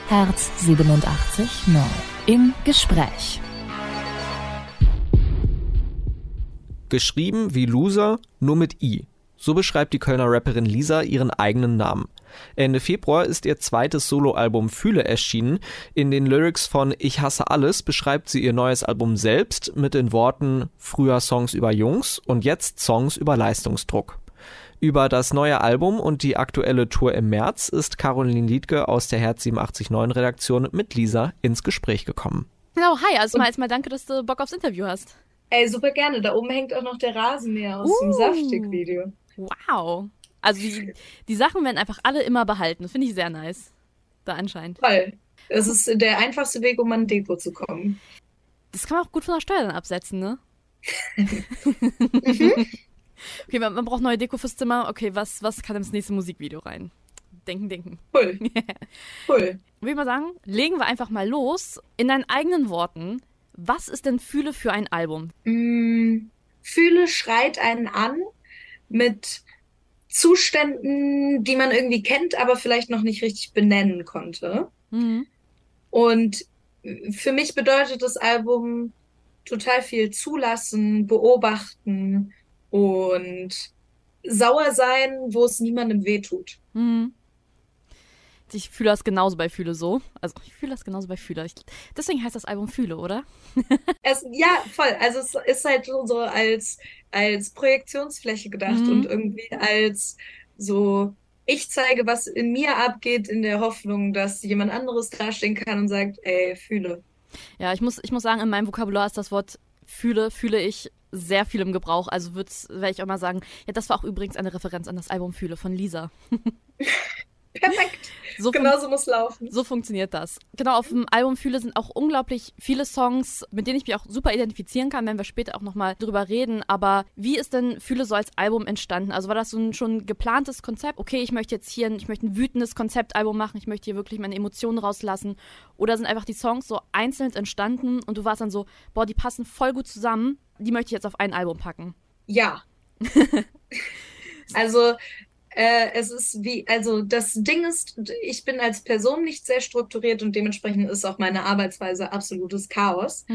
Herz 87.9 im Gespräch. Geschrieben wie Loser, nur mit I. So beschreibt die Kölner Rapperin Lisa ihren eigenen Namen. Ende Februar ist ihr zweites Soloalbum Fühle erschienen. In den Lyrics von Ich hasse alles beschreibt sie ihr neues Album selbst mit den Worten früher Songs über Jungs und jetzt Songs über Leistungsdruck. Über das neue Album und die aktuelle Tour im März ist Caroline Liedtke aus der Herz 87.9 Redaktion mit Lisa ins Gespräch gekommen. Genau, hi, erstmal danke, dass du Bock aufs Interview hast. Ey, super gerne. Da oben hängt auch noch der Rasenmäher aus dem Saftig-Video. Wow. Also die Sachen werden einfach alle immer behalten. Das finde ich sehr nice. Da anscheinend. Voll. Das ist der einfachste Weg, um an Deko zu kommen. Das kann man auch gut von der Steuer dann absetzen, ne? Okay, man braucht neue Deko fürs Zimmer. Okay, was kann ins nächste Musikvideo rein? Denken. Cool. Würde ich mal sagen, legen wir einfach mal los. In deinen eigenen Worten, was ist denn Fühle für ein Album? Fühle schreit einen an mit Zuständen, die man irgendwie kennt, aber vielleicht noch nicht richtig benennen konnte. Mhm. Und für mich bedeutet das Album total viel zulassen, beobachten und sauer sein, wo es niemandem wehtut. Mhm. Ich fühle das genauso bei Fühle so. Also ich fühle das genauso bei Fühle. Deswegen heißt das Album Fühle, oder? Ja, voll. Also es ist halt so als Projektionsfläche gedacht und irgendwie als so, ich zeige, was in mir abgeht, in der Hoffnung, dass jemand anderes dastehen kann und sagt, ey, fühle. Ja, ich muss sagen, in meinem Vokabular ist das Wort fühle ich sehr viel im Gebrauch. Also werde ich auch mal sagen, ja, das war auch übrigens eine Referenz an das Album Fühle von Lisa. Perfekt. Genauso muss laufen. So funktioniert das. Genau, auf dem Album Fühle sind auch unglaublich viele Songs, mit denen ich mich auch super identifizieren kann, wenn wir später auch nochmal drüber reden. Aber wie ist denn Fühle so als Album entstanden? Also war das so ein schon geplantes Konzept? Okay, ich möchte ein wütendes Konzeptalbum machen, ich möchte hier wirklich meine Emotionen rauslassen. Oder sind einfach die Songs so einzeln entstanden und du warst dann so, boah, die passen voll gut zusammen, die möchte ich jetzt auf ein Album packen? Ja. Also das Ding ist, ich bin als Person nicht sehr strukturiert und dementsprechend ist auch meine Arbeitsweise absolutes Chaos.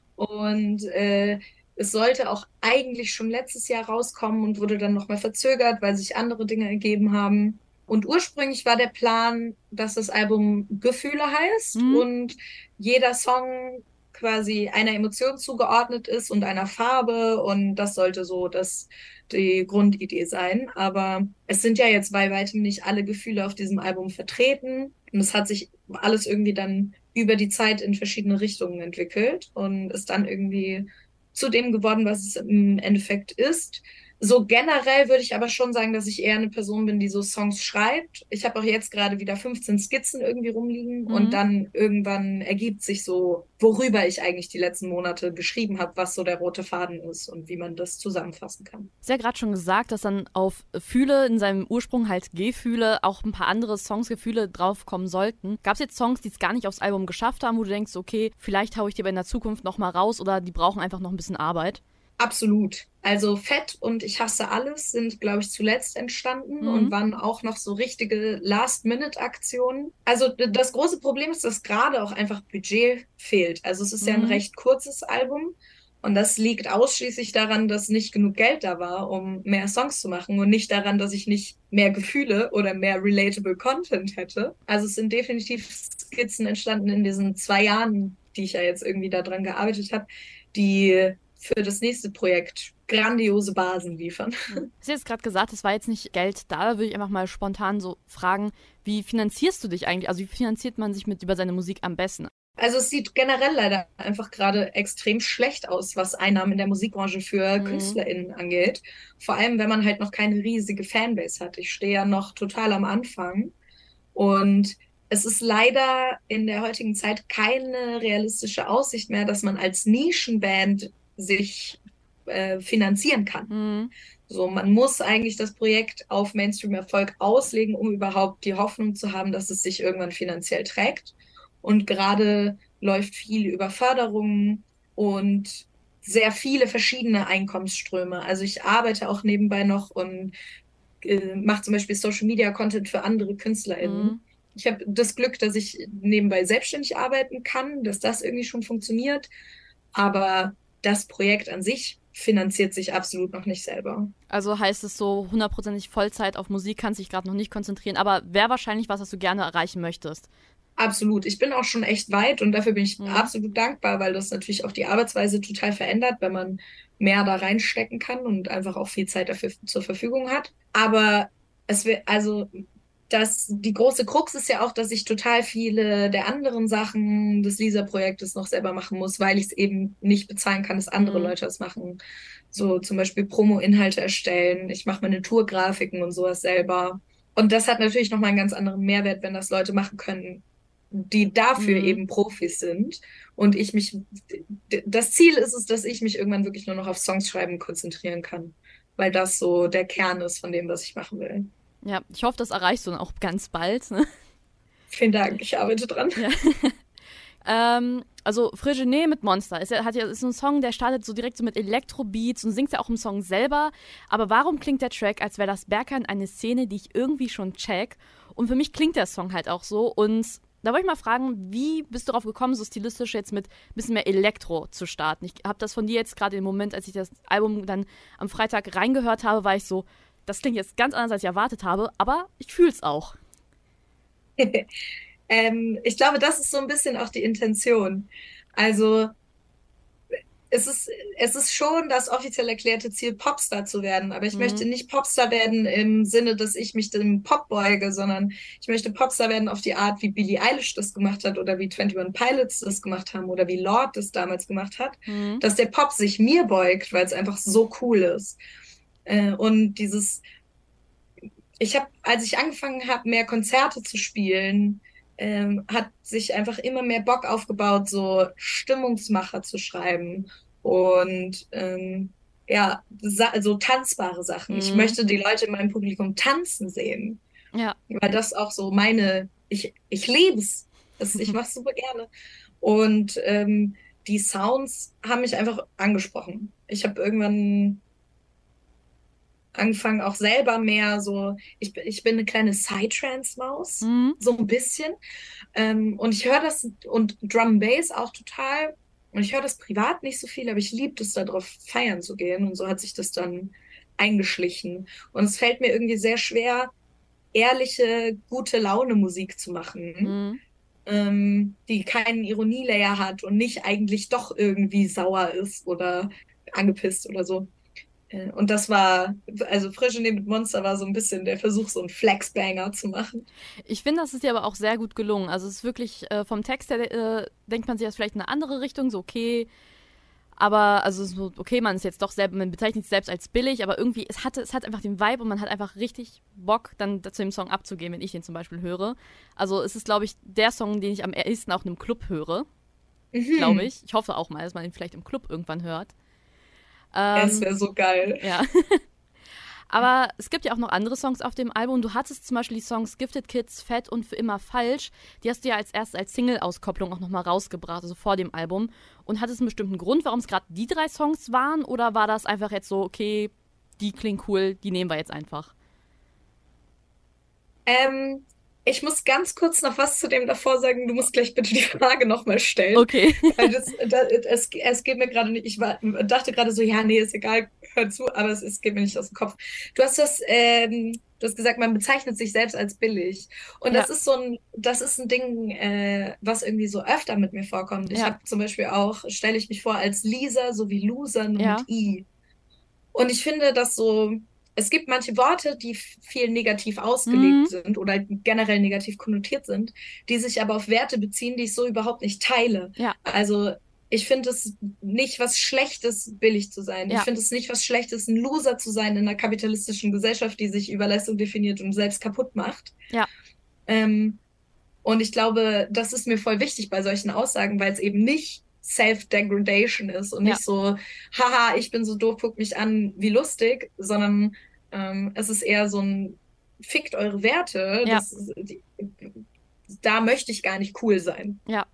Und es sollte auch eigentlich schon letztes Jahr rauskommen und wurde dann nochmal verzögert, weil sich andere Dinge ergeben haben. Und ursprünglich war der Plan, dass das Album Gefühle heißt und jeder Song quasi einer Emotion zugeordnet ist und einer Farbe und das sollte so die Grundidee sein. Aber es sind ja jetzt bei weitem nicht alle Gefühle auf diesem Album vertreten und es hat sich alles irgendwie dann über die Zeit in verschiedene Richtungen entwickelt und ist dann irgendwie zu dem geworden, was es im Endeffekt ist. So generell würde ich aber schon sagen, dass ich eher eine Person bin, die so Songs schreibt. Ich habe auch jetzt gerade wieder 15 Skizzen irgendwie rumliegen und dann irgendwann ergibt sich so, worüber ich eigentlich die letzten Monate geschrieben habe, was so der rote Faden ist und wie man das zusammenfassen kann. Du hast ja gerade schon gesagt, dass dann auf Fühle in seinem Ursprung halt Gefühle auch ein paar andere Songs, Gefühle draufkommen sollten. Gab es jetzt Songs, die es gar nicht aufs Album geschafft haben, wo du denkst, okay, vielleicht haue ich die aber in der Zukunft nochmal raus oder die brauchen einfach noch ein bisschen Arbeit? Absolut. Also Fett und Ich hasse alles sind, glaube ich, zuletzt entstanden und waren auch noch so richtige Last-Minute-Aktionen. Also das große Problem ist, dass gerade auch einfach Budget fehlt. Also es ist ja ein recht kurzes Album und das liegt ausschließlich daran, dass nicht genug Geld da war, um mehr Songs zu machen und nicht daran, dass ich nicht mehr Gefühle oder mehr relatable Content hätte. Also es sind definitiv Skizzen entstanden in diesen 2 Jahren, die ich ja jetzt irgendwie daran gearbeitet habe, die für das nächste Projekt grandiose Basen liefern. Du hast jetzt gerade gesagt, es war jetzt nicht Geld da. Da würde ich einfach mal spontan so fragen, wie finanzierst du dich eigentlich? Also wie finanziert man sich über seine Musik am besten? Also es sieht generell leider einfach gerade extrem schlecht aus, was Einnahmen in der Musikbranche für KünstlerInnen angeht. Vor allem, wenn man halt noch keine riesige Fanbase hat. Ich stehe ja noch total am Anfang und es ist leider in der heutigen Zeit keine realistische Aussicht mehr, dass man als Nischenband sich finanzieren kann. So, man muss eigentlich das Projekt auf Mainstream-Erfolg auslegen, um überhaupt die Hoffnung zu haben, dass es sich irgendwann finanziell trägt. Und gerade läuft viel über Förderungen und sehr viele verschiedene Einkommensströme. Also ich arbeite auch nebenbei noch und mache zum Beispiel Social-Media-Content für andere KünstlerInnen. Ich habe das Glück, dass ich nebenbei selbstständig arbeiten kann, dass das irgendwie schon funktioniert. Aber das Projekt an sich finanziert sich absolut noch nicht selber. Also heißt es so, 100% Vollzeit auf Musik kannst dich gerade noch nicht konzentrieren, aber wäre wahrscheinlich was du gerne erreichen möchtest. Absolut. Ich bin auch schon echt weit und dafür bin ich absolut dankbar, weil das natürlich auch die Arbeitsweise total verändert, wenn man mehr da reinstecken kann und einfach auch viel Zeit dafür zur Verfügung hat. Aber die große Krux ist ja auch, dass ich total viele der anderen Sachen des Lisa-Projektes noch selber machen muss, weil ich es eben nicht bezahlen kann, dass andere Leute das machen. So zum Beispiel Promo-Inhalte erstellen. Ich mache meine Tourgrafiken und sowas selber. Und das hat natürlich nochmal einen ganz anderen Mehrwert, wenn das Leute machen können, die dafür eben Profis sind. Und das Ziel ist es, dass ich mich irgendwann wirklich nur noch auf Songs schreiben konzentrieren kann, weil das so der Kern ist von dem, was ich machen will. Ja, ich hoffe, das erreichst du dann auch ganz bald. Ne? Vielen Dank, ich arbeite dran. Ja. Also Frigene mit Monster ist so ein Song, der startet so direkt so mit Elektrobeats und singt ja auch im Song selber. Aber warum klingt der Track, als wäre das Berghain eine Szene, die ich irgendwie schon check? Und für mich klingt der Song halt auch so. Und da wollte ich mal fragen, wie bist du darauf gekommen, so stilistisch jetzt mit ein bisschen mehr Elektro zu starten? Ich habe das von dir jetzt gerade im Moment, als ich das Album dann am Freitag reingehört habe, war ich so, das klingt jetzt ganz anders, als ich erwartet habe, aber ich fühle es auch. Ich glaube, das ist so ein bisschen auch die Intention. Also es ist schon das offiziell erklärte Ziel, Popstar zu werden. Aber ich möchte nicht Popstar werden im Sinne, dass ich mich dem Pop beuge, sondern ich möchte Popstar werden auf die Art, wie Billie Eilish das gemacht hat oder wie 21 Pilots das gemacht haben oder wie Lorde das damals gemacht hat. Dass der Pop sich mir beugt, weil es einfach so cool ist. Und als ich angefangen habe, mehr Konzerte zu spielen, hat sich einfach immer mehr Bock aufgebaut, so Stimmungsmacher zu schreiben und so tanzbare Sachen. Ich möchte die Leute in meinem Publikum tanzen sehen, weil das auch so ich liebe es. Ich mache es super gerne. Und die Sounds haben mich einfach angesprochen. Ich habe irgendwann angefangen auch selber mehr so, ich bin eine kleine Psytrance-Maus, so ein bisschen. Und ich höre das und Drum and Bass auch total. Und ich höre das privat nicht so viel, aber ich liebe es, darauf feiern zu gehen. Und so hat sich das dann eingeschlichen. Und es fällt mir irgendwie sehr schwer, ehrliche, gute Laune Musik zu machen, die keinen Ironielayer hat und nicht eigentlich doch irgendwie sauer ist oder angepisst oder so. Und also Frigene mit Monster war so ein bisschen der Versuch, so einen Flexbanger zu machen. Ich finde, das ist dir aber auch sehr gut gelungen. Also es ist wirklich, vom Text her denkt man sich das vielleicht in eine andere Richtung, so okay, aber also so, okay, man ist jetzt doch selber, man bezeichnet sich selbst als billig, aber irgendwie, es hat einfach den Vibe und man hat einfach richtig Bock, dann zu dem Song abzugehen, wenn ich den zum Beispiel höre. Also es ist, glaube ich, der Song, den ich am ehesten auch in einem Club höre, glaube ich. Ich hoffe auch mal, dass man ihn vielleicht im Club irgendwann hört. Es wäre so geil. Ja. Aber es gibt ja auch noch andere Songs auf dem Album. Du hattest zum Beispiel die Songs Gifted Kids, Fett und Für immer falsch. Die hast du ja als Single-Auskopplung auch nochmal rausgebracht, also vor dem Album. Und hattest einen bestimmten Grund, warum es gerade die 3 Songs waren? Oder war das einfach jetzt so, okay, die klingen cool, die nehmen wir jetzt einfach? Ich muss ganz kurz noch was zu dem davor sagen. Du musst gleich bitte die Frage nochmal stellen. Okay. Weil es geht mir gerade nicht. Ich dachte gerade so, ja, nee, ist egal, hör zu, aber es geht mir nicht aus dem Kopf. Du hast gesagt, man bezeichnet sich selbst als billig. Und das ist ein Ding, was irgendwie so öfter mit mir vorkommt. Ich habe zum Beispiel auch, stelle ich mich vor als Lisa, so wie Loser nur mit I. Und ich finde, dass so. Es gibt manche Worte, die viel negativ ausgelegt sind oder generell negativ konnotiert sind, die sich aber auf Werte beziehen, die ich so überhaupt nicht teile. Ja. Also ich finde es nicht was Schlechtes, billig zu sein. Ja. Ich finde es nicht was Schlechtes, ein Loser zu sein in einer kapitalistischen Gesellschaft, die sich über Leistung definiert und selbst kaputt macht. Ja. Und ich glaube, das ist mir voll wichtig bei solchen Aussagen, weil es eben nicht Self-Degradation ist und nicht so, haha, ich bin so doof, guckt mich an, wie lustig, sondern es ist eher so ein, fickt eure Werte, da möchte ich gar nicht cool sein. Ja.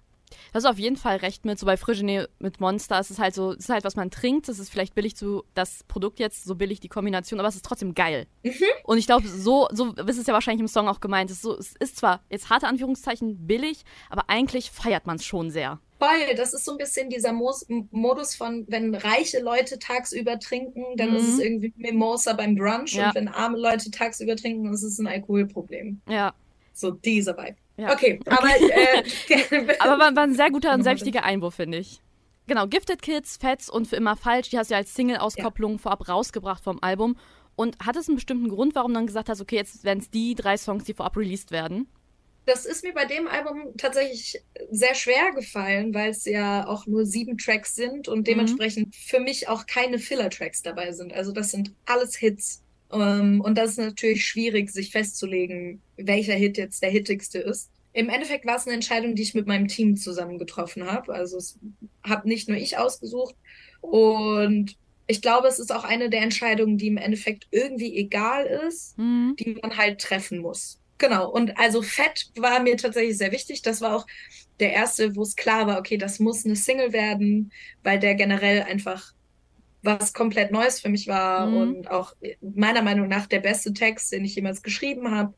hast du auf jeden Fall recht mit, so bei Frigine mit Monster, es ist halt so, es ist halt, was man trinkt, es ist vielleicht billig das Produkt jetzt, so billig die Kombination, aber es ist trotzdem geil. Und ich glaube, so ist es ja wahrscheinlich im Song auch gemeint, es ist zwar jetzt harte Anführungszeichen billig, aber eigentlich feiert man es schon sehr. Voll, das ist so ein bisschen dieser Modus von, wenn reiche Leute tagsüber trinken, dann ist es irgendwie Mimosa beim Brunch und wenn arme Leute tagsüber trinken, dann ist es ein Alkoholproblem. Ja. So dieser Vibe. Ja. Okay, aber aber war ein sehr guter und sehr wichtiger Einwurf, finde ich. Genau, Gifted Kids, Fats und Für immer falsch, die hast du ja als Single-Auskopplung vorab rausgebracht vom Album. Und hat es einen bestimmten Grund, warum du dann gesagt hast, okay, jetzt werden es die 3 Songs, die vorab released werden? Das ist mir bei dem Album tatsächlich sehr schwer gefallen, weil es ja auch nur 7 Tracks sind und dementsprechend für mich auch keine Filler-Tracks dabei sind. Also das sind alles Hits. Und das ist natürlich schwierig, sich festzulegen, welcher Hit jetzt der hittigste ist. Im Endeffekt war es eine Entscheidung, die ich mit meinem Team zusammen getroffen habe. Also es habe nicht nur ich ausgesucht. Und ich glaube, es ist auch eine der Entscheidungen, die im Endeffekt irgendwie egal ist, die man halt treffen muss. Genau. Und also Fett war mir tatsächlich sehr wichtig. Das war auch der erste, wo es klar war, okay, das muss eine Single werden, weil der generell einfach was komplett Neues für mich war und auch meiner Meinung nach der beste Text, den ich jemals geschrieben habe.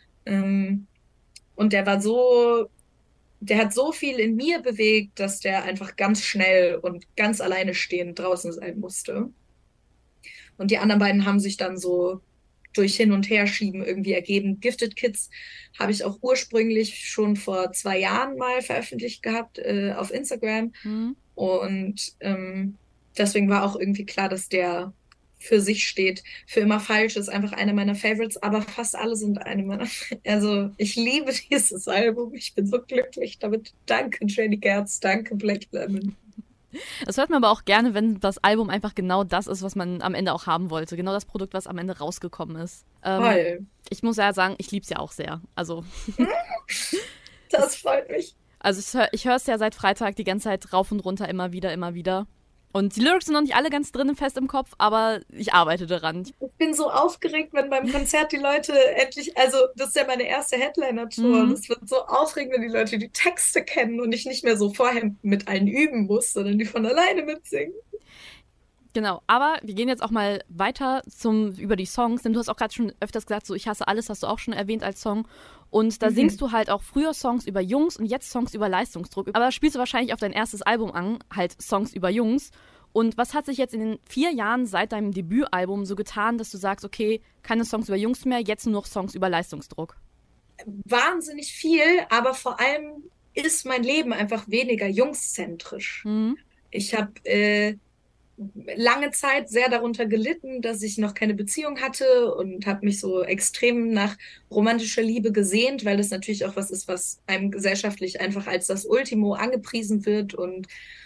Und der hat so viel in mir bewegt, dass der einfach ganz schnell und ganz alleine stehend draußen sein musste. Und die anderen beiden haben sich dann so durch Hin- und Herschieben irgendwie ergeben. Gifted Kids habe ich auch ursprünglich schon vor 2 Jahren mal veröffentlicht gehabt auf Instagram. Und deswegen war auch irgendwie klar, dass der für sich steht. Für immer falsch ist einfach eine meiner Favorites, aber fast alle sind eine meiner. Also ich liebe dieses Album. Ich bin so glücklich damit. Danke Jenny Gertz, danke Black Lemon. Das hört man aber auch gerne, wenn das Album einfach genau das ist, was man am Ende auch haben wollte. Genau das Produkt, was am Ende rausgekommen ist. Toll. Ich muss ja sagen, ich liebe es ja auch sehr. Also das freut mich. Also ich höre es ja seit Freitag die ganze Zeit rauf und runter, immer wieder, immer wieder. Und die Lyrics sind noch nicht alle ganz drin fest im Kopf, aber ich arbeite daran. Ich bin so aufgeregt, wenn beim Konzert die Leute endlich, also das ist ja meine erste Headliner-Tour und es wird so aufregend, wenn die Leute die Texte kennen und ich nicht mehr so vorher mit allen üben muss, sondern die von alleine mitsingen. Genau, aber wir gehen jetzt auch mal weiter über die Songs, denn du hast auch gerade schon öfters gesagt, so Ich hasse alles, hast du auch schon erwähnt als Song. Und da singst du halt auch früher Songs über Jungs und jetzt Songs über Leistungsdruck. Aber spielst du wahrscheinlich auf dein erstes Album an, halt Songs über Jungs. Und was hat sich jetzt in den 4 Jahren seit deinem Debütalbum so getan, dass du sagst, okay, keine Songs über Jungs mehr, jetzt nur noch Songs über Leistungsdruck? Wahnsinnig viel, aber vor allem ist mein Leben einfach weniger jungszentrisch. Ich habe lange Zeit sehr darunter gelitten, dass ich noch keine Beziehung hatte und habe mich so extrem nach romantischer Liebe gesehnt, weil das natürlich auch was ist, was einem gesellschaftlich einfach als das Ultimo angepriesen wird und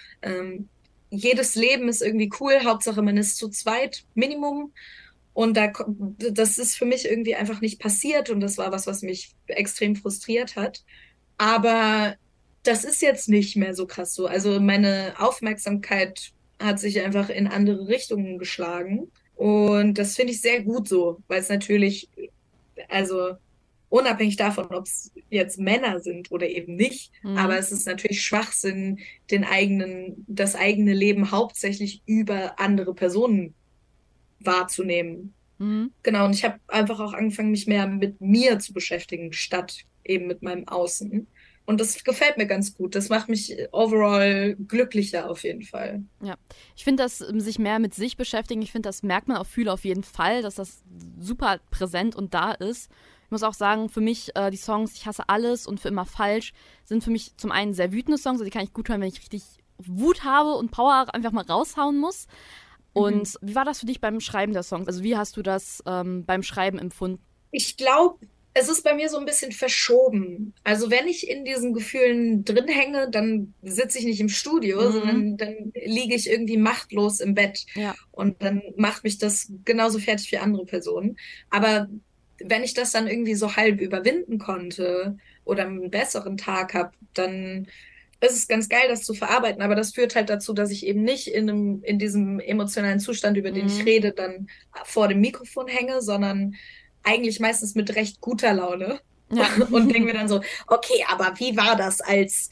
jedes Leben ist irgendwie cool, Hauptsache man ist zu zweit, Minimum. Und das ist für mich irgendwie einfach nicht passiert und das war was mich extrem frustriert hat. Aber das ist jetzt nicht mehr so krass so. Also meine Aufmerksamkeit hat sich einfach in andere Richtungen geschlagen. Und das finde ich sehr gut so, weil es natürlich, also unabhängig davon, ob es jetzt Männer sind oder eben nicht, aber es ist natürlich Schwachsinn, das eigene Leben hauptsächlich über andere Personen wahrzunehmen. Genau, und ich habe einfach auch angefangen, mich mehr mit mir zu beschäftigen, statt eben mit meinem Außen. Und das gefällt mir ganz gut. Das macht mich overall glücklicher auf jeden Fall. Ja, ich finde, dass sich mehr mit sich beschäftigen, ich finde, das merkt man auf Fühle auf jeden Fall, dass das super präsent und da ist. Ich muss auch sagen, für mich die Songs Ich hasse alles und Für immer falsch sind für mich zum einen sehr wütende Songs, also die kann ich gut hören, wenn ich richtig Wut habe und Power einfach mal raushauen muss. Und wie war das für dich beim Schreiben der Songs? Also wie hast du das beim Schreiben empfunden? Ich glaube, es ist bei mir so ein bisschen verschoben. Also wenn ich in diesen Gefühlen drin hänge, dann sitze ich nicht im Studio, sondern dann liege ich irgendwie machtlos im Bett. Ja. Und dann macht mich das genauso fertig wie andere Personen. Aber wenn ich das dann irgendwie so halb überwinden konnte oder einen besseren Tag habe, dann ist es ganz geil, das zu verarbeiten. Aber das führt halt dazu, dass ich eben nicht in diesem emotionalen Zustand, über den ich rede, dann vor dem Mikrofon hänge, sondern eigentlich meistens mit recht guter Laune Ja. Und denke mir dann so, okay, aber wie war das als,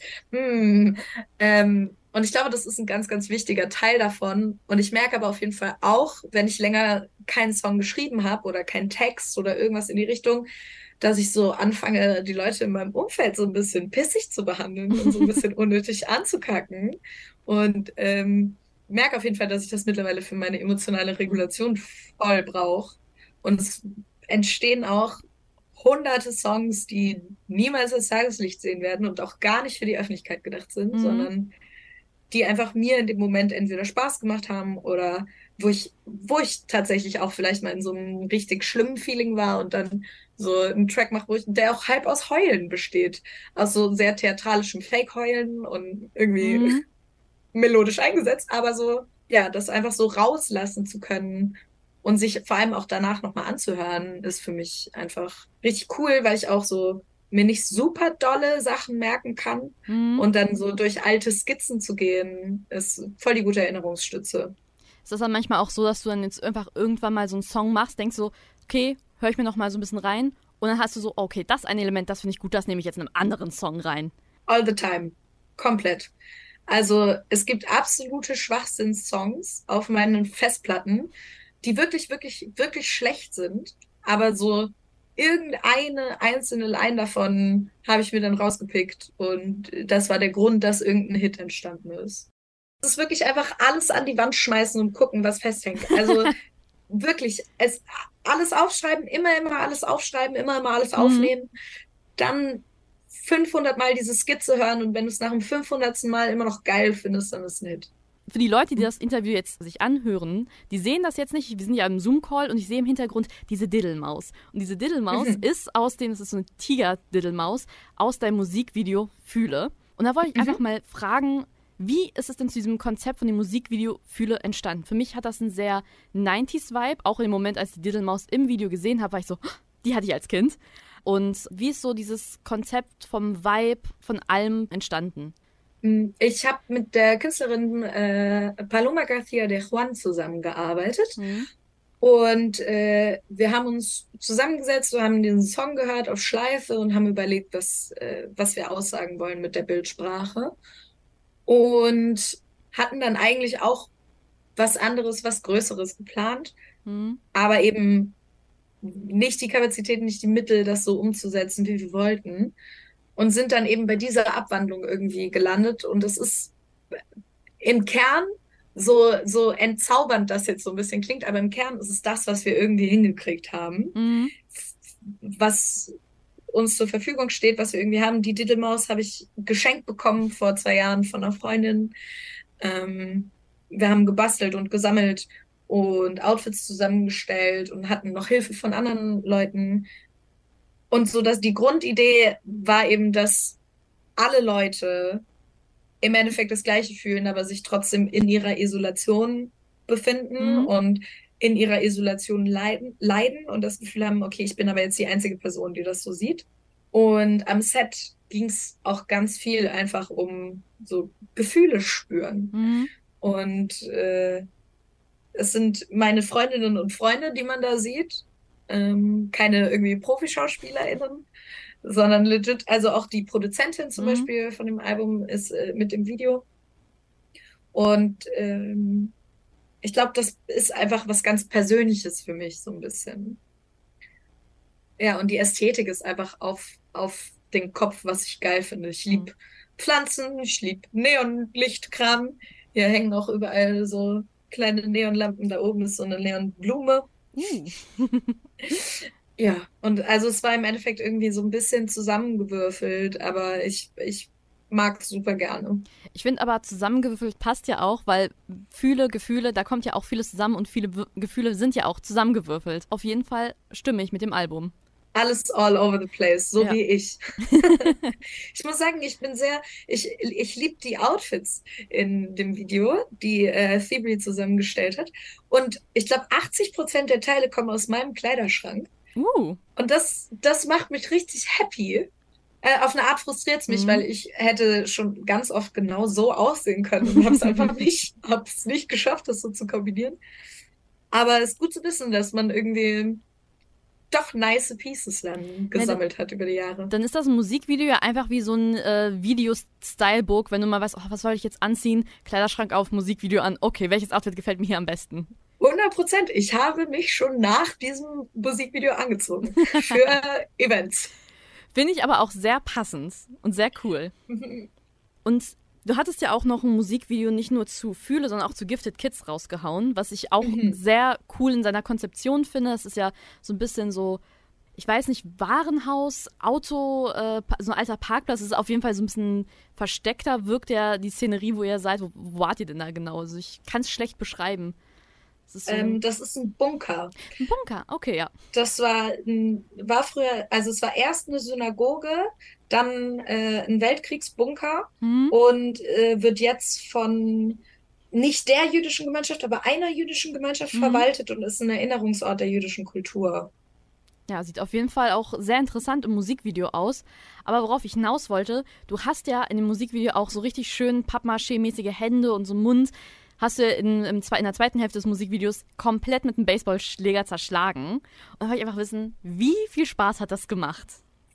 und ich glaube, das ist ein ganz, ganz wichtiger Teil davon. Und ich merke aber auf jeden Fall auch, wenn ich länger keinen Song geschrieben habe oder keinen Text oder irgendwas in die Richtung, dass ich so anfange, die Leute in meinem Umfeld so ein bisschen pissig zu behandeln und so ein bisschen unnötig anzukacken. Und merke auf jeden Fall, dass ich das mittlerweile für meine emotionale Regulation voll brauche. Und es entstehen auch hunderte Songs, die niemals das Tageslicht sehen werden und auch gar nicht für die Öffentlichkeit gedacht sind, sondern die einfach mir in dem Moment entweder Spaß gemacht haben oder wo ich tatsächlich auch vielleicht mal in so einem richtig schlimmen Feeling war und dann so einen Track mache, der auch halb aus Heulen besteht. Aus so sehr theatralischem Fake-Heulen und irgendwie melodisch eingesetzt, aber so, ja, das einfach so rauslassen zu können und sich vor allem auch danach nochmal anzuhören, ist für mich einfach richtig cool, weil ich auch so mir nicht super dolle Sachen merken kann und dann so durch alte Skizzen zu gehen, ist voll die gute Erinnerungsstütze. Ist das dann manchmal auch so, dass du dann jetzt einfach irgendwann mal so einen Song machst, denkst so, okay, höre ich mir noch mal so ein bisschen rein und dann hast du so, okay, das ein Element, das finde ich gut, das nehme ich jetzt in einem anderen Song rein. All the time. Komplett. Also es gibt absolute Schwachsinns-Songs auf meinen Festplatten, die wirklich, wirklich, wirklich schlecht sind, aber so irgendeine einzelne Line davon habe ich mir dann rausgepickt und das war der Grund, dass irgendein Hit entstanden ist. Es ist wirklich einfach alles an die Wand schmeißen und gucken, was festhängt. Also wirklich, alles aufschreiben, immer alles aufschreiben, immer alles aufnehmen, dann 500 Mal diese Skizze hören und wenn du es nach dem 500. Mal immer noch geil findest, dann ist es ein Hit. Für die Leute, die das Interview jetzt sich anhören, die sehen das jetzt nicht. Wir sind ja im Zoom-Call und ich sehe im Hintergrund diese Diddlemaus. Und diese Diddlemaus ist das ist so eine Tiger-Diddlemaus, aus deinem Musikvideo Fühle. Und da wollte ich einfach mal fragen, wie ist es denn zu diesem Konzept von dem Musikvideo Fühle entstanden? Für mich hat das einen sehr 90s-Vibe. Auch im Moment, als ich die Diddlemaus im Video gesehen habe, war ich so, die hatte ich als Kind. Und wie ist so dieses Konzept vom Vibe, von allem entstanden? Ich habe mit der Künstlerin Paloma García de Juan zusammengearbeitet und wir haben uns zusammengesetzt, wir haben diesen Song gehört auf Schleife und haben überlegt, was wir aussagen wollen mit der Bildsprache und hatten dann eigentlich auch was anderes, was Größeres geplant, aber eben nicht die Kapazität, nicht die Mittel, das so umzusetzen, wie wir wollten. Und sind dann eben bei dieser Abwandlung irgendwie gelandet. Und es ist im Kern, so entzaubernd das jetzt so ein bisschen klingt, aber im Kern ist es das, was wir irgendwie hingekriegt haben. Was uns zur Verfügung steht, was wir irgendwie haben. Die Diddlemaus habe ich geschenkt bekommen vor 2 Jahren von einer Freundin. Wir haben gebastelt und gesammelt und Outfits zusammengestellt und hatten noch Hilfe von anderen Leuten. Und so, dass die Grundidee war eben, dass alle Leute im Endeffekt das Gleiche fühlen, aber sich trotzdem in ihrer Isolation befinden und in ihrer Isolation leiden und das Gefühl haben, okay, ich bin aber jetzt die einzige Person, die das so sieht. Und am Set ging es auch ganz viel einfach um so Gefühle spüren. Und es sind meine Freundinnen und Freunde, die man da sieht. Keine irgendwie ProfischauspielerInnen, sondern legit, also auch die Produzentin zum Beispiel von dem Album ist mit im Video. Und ich glaube, das ist einfach was ganz Persönliches für mich, so ein bisschen. Ja, und die Ästhetik ist einfach auf den Kopf, was ich geil finde. Ich liebe Pflanzen, ich liebe Neonlichtkram. Hier hängen auch überall so kleine Neonlampen. Da oben ist so eine Neonblume. Ja, und also es war im Endeffekt irgendwie so ein bisschen zusammengewürfelt, aber ich mag es super gerne. Ich finde aber, zusammengewürfelt passt ja auch, weil Gefühle, da kommt ja auch vieles zusammen und viele Gefühle sind ja auch zusammengewürfelt. Auf jeden Fall stimme ich mit dem Album. Alles all over the place, so wie ich. Ich muss sagen, ich liebe die Outfits in dem Video, die Phoebe zusammengestellt hat. Und ich glaube, 80% der Teile kommen aus meinem Kleiderschrank. Und das macht mich richtig happy. Auf eine Art frustriert es mich, weil ich hätte schon ganz oft genau so aussehen können und habe es einfach nicht geschafft, das so zu kombinieren. Aber es ist gut zu wissen, dass man irgendwie doch nice Pieces dann gesammelt hat über die Jahre. Dann ist das ein Musikvideo ja einfach wie so ein Video-Stylebook, wenn du mal weißt, was soll ich jetzt anziehen? Kleiderschrank auf, Musikvideo an. Okay, welches Outfit gefällt mir hier am besten? 100%. Ich habe mich schon nach diesem Musikvideo angezogen für Events. Finde ich aber auch sehr passend und sehr cool. Und du hattest ja auch noch ein Musikvideo nicht nur zu Fühle, sondern auch zu Gifted Kids rausgehauen, was ich auch sehr cool in seiner Konzeption finde. Es ist ja so ein bisschen so, ich weiß nicht, Warenhaus, Auto, so ein alter Parkplatz. Es ist auf jeden Fall so ein bisschen versteckter, wirkt ja die Szenerie, wo ihr seid. Wo wart ihr denn da genau? Also ich kann es schlecht beschreiben. Das ist ein Bunker. Ein Bunker, okay, ja. Das war früher, also es war erst eine Synagoge, dann ein Weltkriegsbunker und wird jetzt von nicht der jüdischen Gemeinschaft, aber einer jüdischen Gemeinschaft verwaltet und ist ein Erinnerungsort der jüdischen Kultur. Ja, sieht auf jeden Fall auch sehr interessant im Musikvideo aus. Aber worauf ich hinaus wollte, du hast ja in dem Musikvideo auch so richtig schön Pappmaché-mäßige Hände und so einen Mund. Hast du in der zweiten Hälfte des Musikvideos komplett mit einem Baseballschläger zerschlagen. Und da wollte ich einfach wissen, wie viel Spaß hat das gemacht?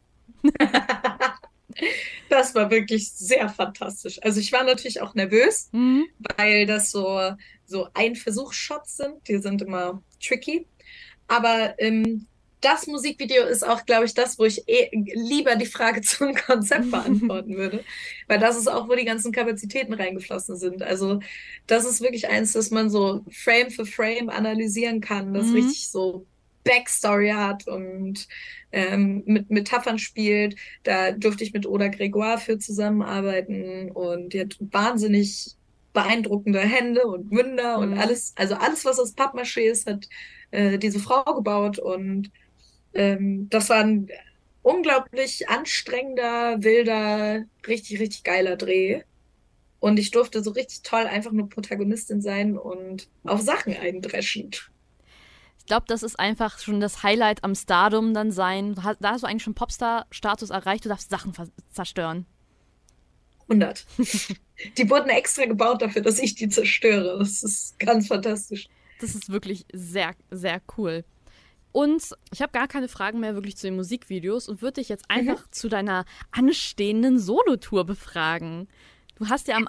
Das war wirklich sehr fantastisch. Also ich war natürlich auch nervös, weil das so Ein-Versuch-Shots sind. Die sind immer tricky. Aber das Musikvideo ist auch, glaube ich, das, wo ich lieber die Frage zum Konzept beantworten würde. Weil das ist auch, wo die ganzen Kapazitäten reingeflossen sind. Also das ist wirklich eins, das man so Frame für Frame analysieren kann, das richtig so Backstory hat und mit Metaphern spielt. Da durfte ich mit Oda Gregoire für zusammenarbeiten und die hat wahnsinnig beeindruckende Hände und Münder und alles, also alles, was aus Pappmaché ist, hat diese Frau gebaut und das war ein unglaublich anstrengender, wilder, richtig, richtig geiler Dreh. Und ich durfte so richtig toll einfach nur Protagonistin sein und auf Sachen eindreschen. Ich glaube, das ist einfach schon das Highlight am Stardom dann sein. Da hast du eigentlich schon Popstar-Status erreicht, du darfst Sachen zerstören. 100. Die wurden extra gebaut dafür, dass ich die zerstöre. Das ist ganz fantastisch. Das ist wirklich sehr, sehr cool. Und ich habe gar keine Fragen mehr wirklich zu den Musikvideos und würde dich jetzt einfach zu deiner anstehenden Solotour befragen. Du hast ja am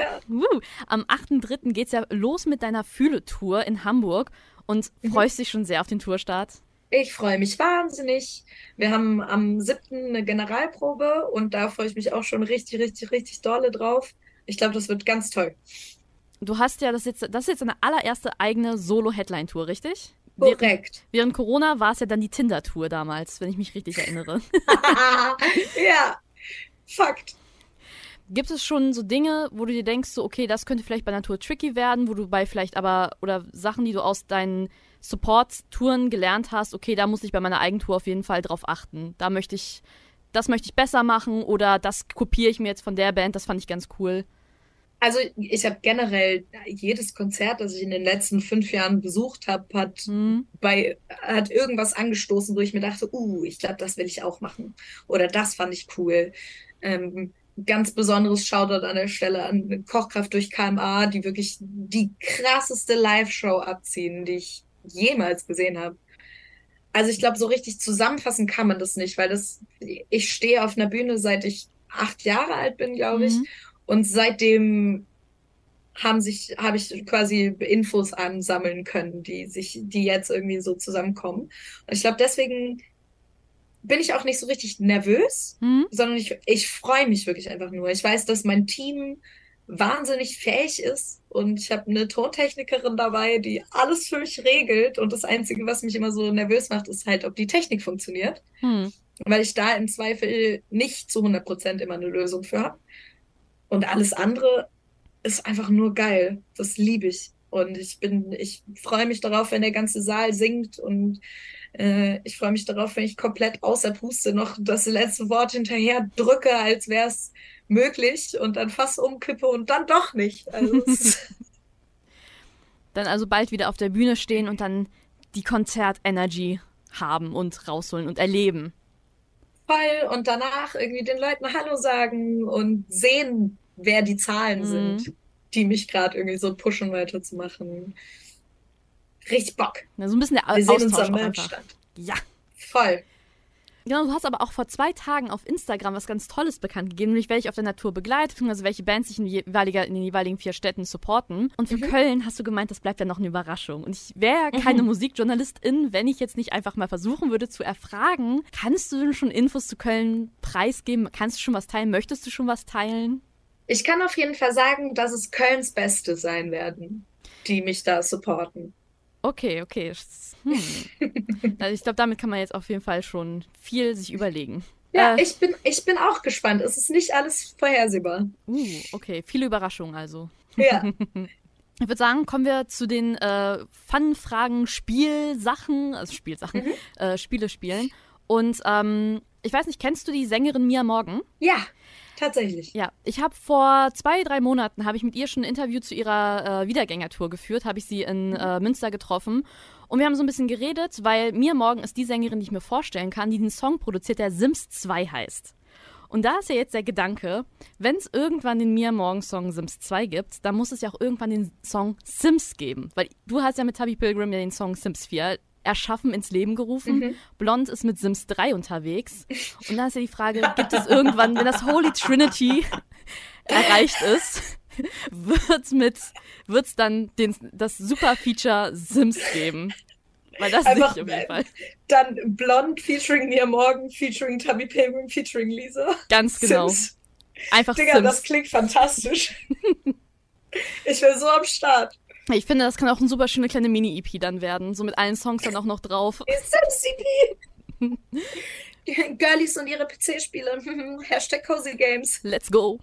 8.3. geht's ja los mit deiner Fühle-Tour in Hamburg und freust dich schon sehr auf den Tourstart. Ich freue mich wahnsinnig. Wir haben am 7. eine Generalprobe und da freue ich mich auch schon richtig, richtig, richtig dolle drauf. Ich glaube, das wird ganz toll. Du hast ja, das ist jetzt deine allererste eigene Solo-Headline-Tour, richtig? Korrekt. Während Corona war es ja dann die Tinder-Tour damals, wenn ich mich richtig erinnere. Ja, Fakt. Gibt es schon so Dinge, wo du dir denkst, so okay, das könnte vielleicht bei einer Tour tricky werden, wo du bei vielleicht aber, oder Sachen, die du aus deinen Support-Touren gelernt hast, okay, da muss ich bei meiner Eigentour auf jeden Fall drauf achten. Das möchte ich besser machen oder das kopiere ich mir jetzt von der Band, das fand ich ganz cool. Also ich habe generell jedes Konzert, das ich in den letzten 5 Jahren besucht habe, hat irgendwas angestoßen, wo ich mir dachte, ich glaube, das will ich auch machen. Oder das fand ich cool. Ganz besonderes Shoutout an der Stelle an Kochkraft durch KMA, die wirklich die krasseste Live-Show abziehen, die ich jemals gesehen habe. Also ich glaube, so richtig zusammenfassen kann man das nicht, weil ich stehe auf einer Bühne, seit ich 8 Jahre alt bin, glaube ich. Und seitdem habe ich quasi Infos ansammeln können, die jetzt irgendwie so zusammenkommen. Und ich glaube, deswegen bin ich auch nicht so richtig nervös, sondern ich freue mich wirklich einfach nur. Ich weiß, dass mein Team wahnsinnig fähig ist und ich habe eine Tontechnikerin dabei, die alles für mich regelt und das Einzige, was mich immer so nervös macht, ist halt, ob die Technik funktioniert, weil ich da im Zweifel nicht zu 100% immer eine Lösung für habe. Und alles andere ist einfach nur geil. Das liebe ich. Und ich freue mich darauf, wenn der ganze Saal singt und ich freue mich darauf, wenn ich komplett außer Puste noch das letzte Wort hinterher drücke, als wäre es möglich und dann fast umkippe und dann doch nicht. Also dann also bald wieder auf der Bühne stehen und dann die Konzert-Energy haben und rausholen und erleben. Voll und danach irgendwie den Leuten Hallo sagen und sehen, wer die Zahlen sind, die mich gerade irgendwie so pushen, weiterzumachen. Richtig Bock. Ja, so ein bisschen der Wir sehen Austausch uns am auch einfach. Merchstand. Ja. Voll. Genau, du hast aber auch vor 2 Tagen auf Instagram was ganz Tolles bekannt gegeben, nämlich welche auf der Natur begleitet, beziehungsweise welche Bands sich in den jeweiligen 4 Städten supporten. Und für Köln hast du gemeint, das bleibt ja noch eine Überraschung. Und ich wäre keine Musikjournalistin, wenn ich jetzt nicht einfach mal versuchen würde zu erfragen, kannst du denn schon Infos zu Köln preisgeben? Kannst du schon was teilen? Möchtest du schon was teilen? Ich kann auf jeden Fall sagen, dass es Kölns Beste sein werden, die mich da supporten. Okay. Also ich glaube, damit kann man jetzt auf jeden Fall schon viel sich überlegen. Ja, ich bin auch gespannt. Es ist nicht alles vorhersehbar. Okay. Viele Überraschungen also. Ja. Ich würde sagen, kommen wir zu den Fun-Fragen, Spielsachen, Spiele spielen. Und ich weiß nicht, kennst du die Sängerin Mia Morgan? Ja, tatsächlich. Ja, ich habe vor 2-3 Monaten, habe ich mit ihr schon ein Interview zu ihrer Wiedergängertour geführt, habe ich sie in Münster getroffen. Und wir haben so ein bisschen geredet, weil Mia Morgan ist die Sängerin, die ich mir vorstellen kann, die den Song produziert, der Sims 2 heißt. Und da ist ja jetzt der Gedanke, wenn es irgendwann den Mia Morgan Song Sims 2 gibt, dann muss es ja auch irgendwann den Song Sims geben. Weil du hast ja mit Tubby Pilgrim ja den Song Sims 4 erschaffen, ins Leben gerufen. Blond ist mit Sims 3 unterwegs. Und dann ist ja die Frage, gibt es irgendwann, wenn das Holy Trinity erreicht ist, wird's dann das Super-Feature Sims geben? Weil das sehe ich auf jeden Fall. Dann Blond featuring Mia Morgan, featuring Tubby Pilgrim, featuring Lisa. Ganz genau. Sims. Einfach Digga, Sims. das klingt fantastisch. Ich wäre so am Start. Ich finde, das kann auch eine super schöne kleine Mini-EP dann werden. So mit allen Songs dann auch noch drauf. Sims EP. Girlies und ihre PC-Spiele. Hashtag Cozy Games. Let's go.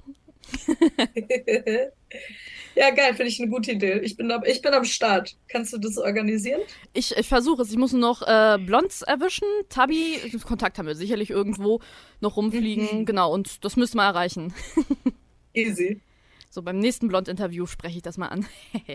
Ja, geil, finde ich eine gute Idee. Ich bin am Start. Kannst du das organisieren? Ich versuche es. Ich muss nur noch Blondes erwischen. Tubby, Kontakt haben wir sicherlich irgendwo noch rumfliegen. Genau, und das müssen wir erreichen. Easy. So, beim nächsten Blond-Interview spreche ich das mal an.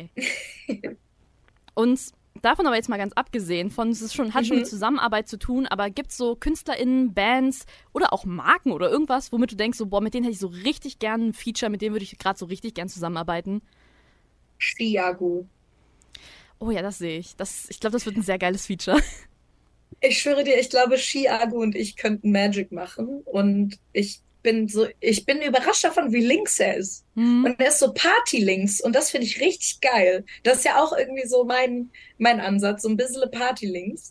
Und davon aber jetzt mal ganz abgesehen, hat schon mit Zusammenarbeit zu tun, aber gibt es so KünstlerInnen, Bands oder auch Marken oder irgendwas, womit du denkst, so, boah, mit denen hätte ich so richtig gern ein Feature, mit denen würde ich gerade so richtig gern zusammenarbeiten? Chiago. Oh ja, das sehe ich. Ich glaube, das wird ein sehr geiles Feature. Ich schwöre dir, ich glaube, Chiago und ich könnten Magic machen und ich bin überrascht davon, wie links er ist. Und er ist so Party-links und das finde ich richtig geil. Das ist ja auch irgendwie so mein Ansatz, so ein bisschen Party-links.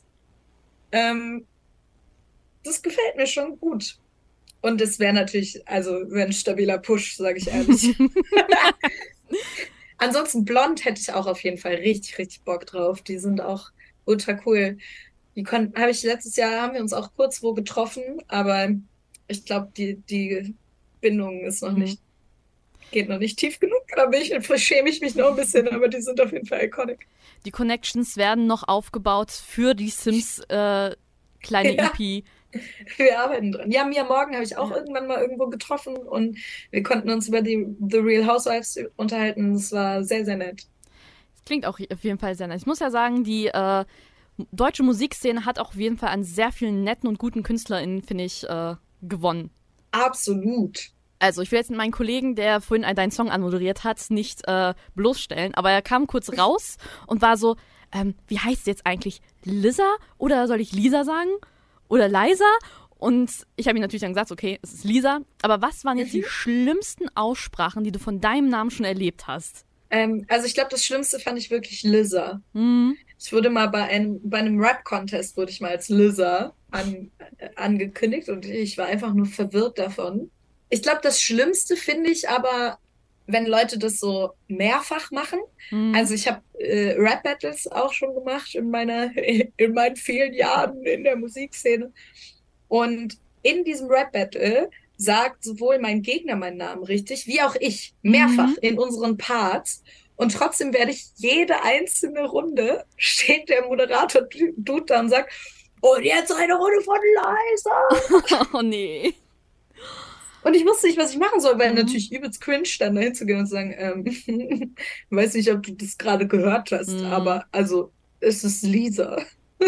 Das gefällt mir schon gut. Und es wäre natürlich, also wäre ein stabiler Push, sage ich ehrlich. Ansonsten Blond hätte ich auch auf jeden Fall richtig, richtig Bock drauf. Die sind auch ultra cool. Letztes Jahr haben wir uns auch kurz wo getroffen, aber ich glaube, die Bindung ist geht noch nicht tief genug. Da schäme ich mich noch ein bisschen, aber die sind auf jeden Fall iconic. Die Connections werden noch aufgebaut für die Sims kleine EP. Wir arbeiten dran. Ja, Mia Morgan habe ich auch irgendwann mal irgendwo getroffen und wir konnten uns über die The Real Housewives unterhalten. Das war sehr, sehr nett. Das klingt auch auf jeden Fall sehr nett. Ich muss ja sagen, die deutsche Musikszene hat auch auf jeden Fall an sehr vielen netten und guten KünstlerInnen, finde ich, gewonnen. Absolut. Also ich will jetzt meinen Kollegen, der vorhin deinen Song anmoderiert hat, nicht bloßstellen, aber er kam kurz raus und war so, wie heißt es jetzt eigentlich? Lisa? Oder soll ich Lisa sagen? Oder Liza? Und ich habe ihm natürlich dann gesagt, okay, es ist Lisa. Aber was waren jetzt die schlimmsten Aussprachen, die du von deinem Namen schon erlebt hast? Also ich glaube, das Schlimmste fand ich wirklich Lisa. Ich wurde mal bei einem Rap-Contest wurde ich mal als Lisa angekündigt und ich war einfach nur verwirrt davon. Ich glaube, das Schlimmste finde ich aber, wenn Leute das so mehrfach machen. Also ich habe Rap-Battles auch schon gemacht in meinen vielen Jahren in der Musikszene. Und in diesem Rap-Battle sagt sowohl mein Gegner meinen Namen richtig, wie auch ich, mehrfach in unseren Parts. Und trotzdem werde ich jede einzelne Runde, steht der Moderator Dude da und sagt, und jetzt eine Runde von Liza. Oh nee. Und ich wusste nicht, was ich machen soll, weil natürlich übelst cringe dann dahin zu gehen und zu sagen, weiß nicht, ob du das gerade gehört hast, aber also es ist Lisa.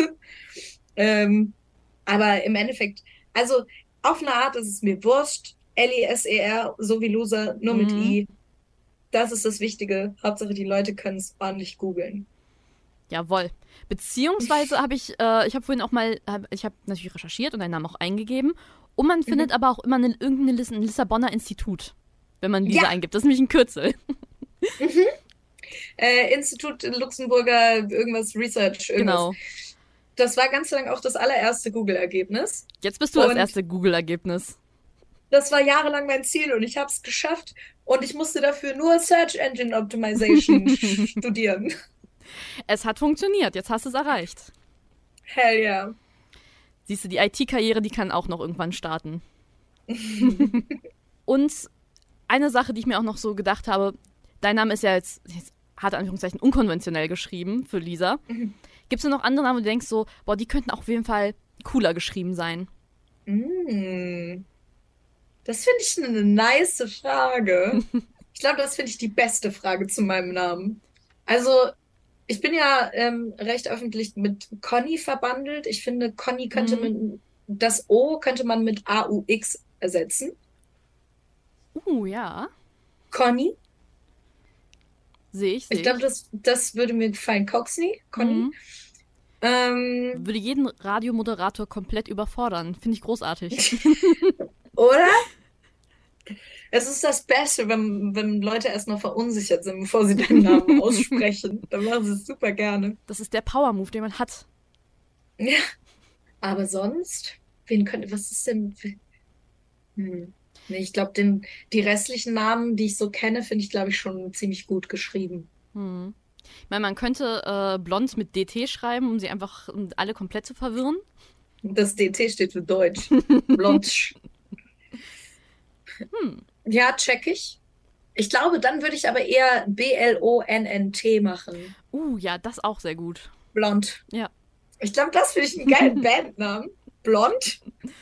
Aber im Endeffekt, also auf eine Art ist es mir wurscht. L-I-S-E-R, so wie Loser, nur mit I. Das ist das Wichtige. Hauptsache, die Leute können es ordentlich googeln. Jawohl. Beziehungsweise habe ich habe vorhin auch mal, ich habe natürlich recherchiert und deinen Namen auch eingegeben. Und man findet aber auch immer ein Lissabonner Institut, wenn man Lisa eingibt. Das ist nämlich ein Kürzel. Institut Luxemburger irgendwas Research. Irgendwas. Genau. Das war ganz lang auch das allererste Google-Ergebnis. Jetzt bist du das erste Google-Ergebnis. Das war jahrelang mein Ziel und ich habe es geschafft. Und ich musste dafür nur Search Engine Optimization studieren. Es hat funktioniert, jetzt hast du es erreicht. Hell yeah. Siehst du, die IT-Karriere, die kann auch noch irgendwann starten. Und eine Sache, die ich mir auch noch so gedacht habe, dein Name ist ja jetzt harte Anführungszeichen, unkonventionell geschrieben für Lisa. Gibt es noch andere Namen, wo du denkst so, boah, die könnten auch auf jeden Fall cooler geschrieben sein? Das finde ich eine nice Frage. Ich glaube, das finde ich die beste Frage zu meinem Namen. Also, ich bin ja recht öffentlich mit Conny verbandelt. Ich finde, Conny könnte man, das O könnte man mit AUX ersetzen. Ja. Conny. Sehe ich. Ich glaube, das würde mir gefallen. Coxney, Conny. Würde jeden Radiomoderator komplett überfordern. Finde ich großartig. Oder? Es ist das Beste, wenn Leute erstmal verunsichert sind, bevor sie deinen Namen aussprechen. Dann machen sie es super gerne. Das ist der Power-Move, den man hat. Ja. Aber sonst, was ist denn? Nee, ich glaube, die restlichen Namen, die ich so kenne, finde ich, glaube ich, schon ziemlich gut geschrieben. Ich meine, man könnte Blond mit DT schreiben, um sie einfach alle komplett zu verwirren. Das DT steht für Deutsch. Blond. Ja, check ich. Ich glaube, dann würde ich aber eher BLONNT machen. Ja, das auch sehr gut. Blond. Ja. Ich glaube, das finde ich einen geilen Bandnamen. Blond.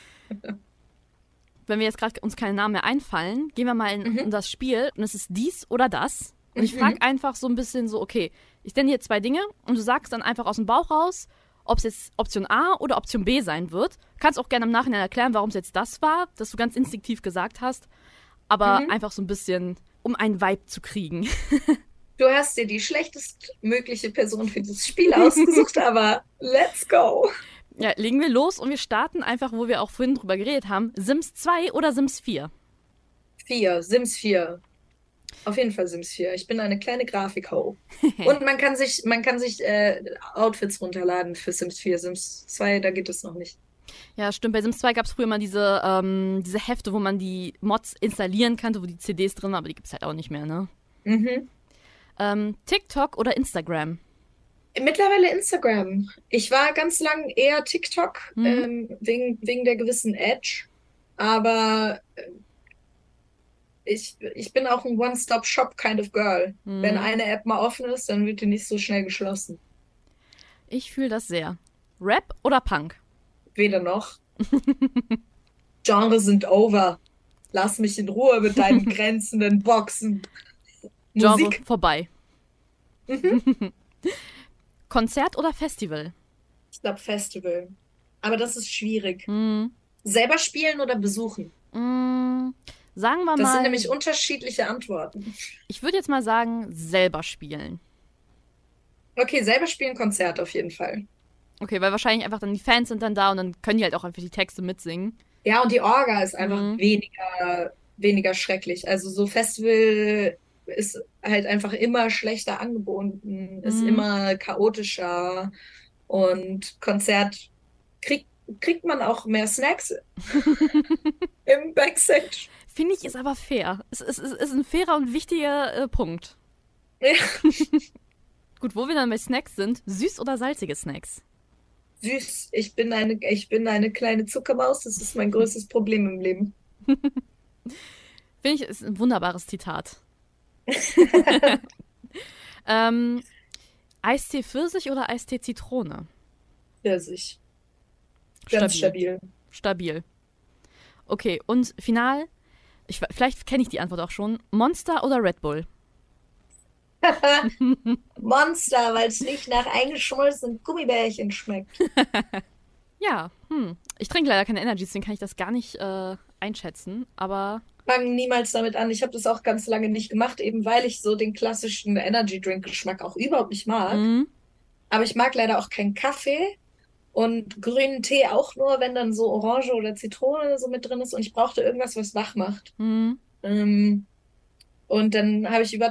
Wenn wir jetzt gerade uns keine Namen mehr einfallen, gehen wir mal in das Spiel und es ist dies oder das. Und ich frage einfach so ein bisschen so, okay, ich nenne dir 2 Dinge und du sagst dann einfach aus dem Bauch raus, ob es jetzt Option A oder Option B sein wird. Kannst auch gerne im Nachhinein erklären, warum es jetzt das war, dass du ganz instinktiv gesagt hast. Aber einfach so ein bisschen, um einen Vibe zu kriegen. Du hast dir die schlechtestmögliche Person für das Spiel ausgesucht, aber let's go. Ja, legen wir los und wir starten einfach, wo wir auch vorhin drüber geredet haben. Sims 2 oder Sims 4? Sims 4. Auf jeden Fall Sims 4. Ich bin eine kleine Grafik-Ho. Und man kann sich Outfits runterladen für Sims 4. Sims 2, da geht es noch nicht. Ja, stimmt. Bei Sims 2 gab es früher mal diese Hefte, wo man die Mods installieren kannte, wo die CDs drin waren, aber die gibt es halt auch nicht mehr, ne? TikTok oder Instagram? Mittlerweile Instagram. Ich war ganz lang eher TikTok, wegen der gewissen Edge. Aber ich bin auch ein One-Stop-Shop kind of Girl. Wenn eine App mal offen ist, dann wird die nicht so schnell geschlossen. Ich fühle das sehr. Rap oder Punk? Weder noch. Genres sind over. Lass mich in Ruhe mit deinen grenzenden Boxen. Genre Musik vorbei. Konzert oder Festival? Ich glaube Festival. Aber das ist schwierig. Selber spielen oder besuchen? Sagen wir mal. Das sind nämlich unterschiedliche Antworten. Ich würde jetzt mal sagen, selber spielen. Okay, selber spielen, Konzert auf jeden Fall. Okay, weil wahrscheinlich einfach dann die Fans sind dann da und dann können die halt auch einfach die Texte mitsingen. Ja, und die Orga ist einfach weniger schrecklich. Also so Festival ist halt einfach immer schlechter angebunden, ist immer chaotischer und Konzert kriegt man auch mehr Snacks im Backstage. Finde ich, ist aber fair. Es ist ein fairer und wichtiger Punkt. Ja. Gut, wo wir dann bei Snacks sind, süß oder salzige Snacks? Süß. Ich bin eine kleine Zuckermaus. Das ist mein größtes Problem im Leben. Finde ich, ist ein wunderbares Zitat. Eistee Pfirsich oder Eistee Zitrone? Pfirsich. Ganz stabil. Stabil. Okay, und final, vielleicht kenne ich die Antwort auch schon. Monster oder Red Bull? Monster, weil es nicht nach eingeschmolzenen Gummibärchen schmeckt. Ja, ich trinke leider keine Energy, deswegen kann ich das gar nicht einschätzen, aber... Fang niemals damit an. Ich habe das auch ganz lange nicht gemacht, eben weil ich so den klassischen Energy-Drink-Geschmack auch überhaupt nicht mag. Aber ich mag leider auch keinen Kaffee und grünen Tee auch nur, wenn dann so Orange oder Zitrone so mit drin ist. Und ich brauchte irgendwas, was wach macht. Mhm. Und dann habe ich über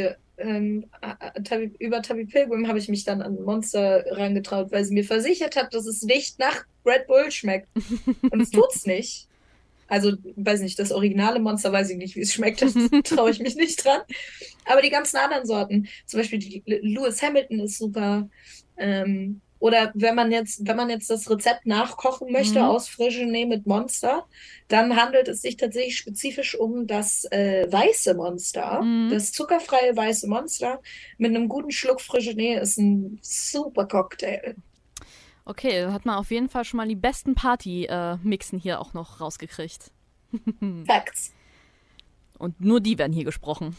Tabby Pilgrim habe ich mich dann an Monster rangetraut, weil sie mir versichert hat, dass es nicht nach Red Bull schmeckt. Und es tut's nicht. Also, weiß nicht, das originale Monster weiß ich nicht, wie es schmeckt, das traue ich mich nicht dran. Aber die ganzen anderen Sorten, zum Beispiel die Lewis Hamilton ist super. Oder wenn man jetzt das Rezept nachkochen möchte aus Frisgenet mit Monster, dann handelt es sich tatsächlich spezifisch um das weiße Monster. Das zuckerfreie weiße Monster mit einem guten Schluck Frisgenet ist ein super Cocktail. Okay, dann hat man auf jeden Fall schon mal die besten Party-Mixen hier auch noch rausgekriegt. Facts. Und nur die werden hier gesprochen.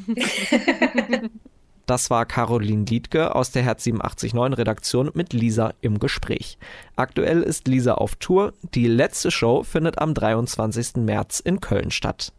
Das war Caroline Liedtke aus der Herz 87.9 Redaktion mit Lisa im Gespräch. Aktuell ist Lisa auf Tour. Die letzte Show findet am 23. März in Köln statt.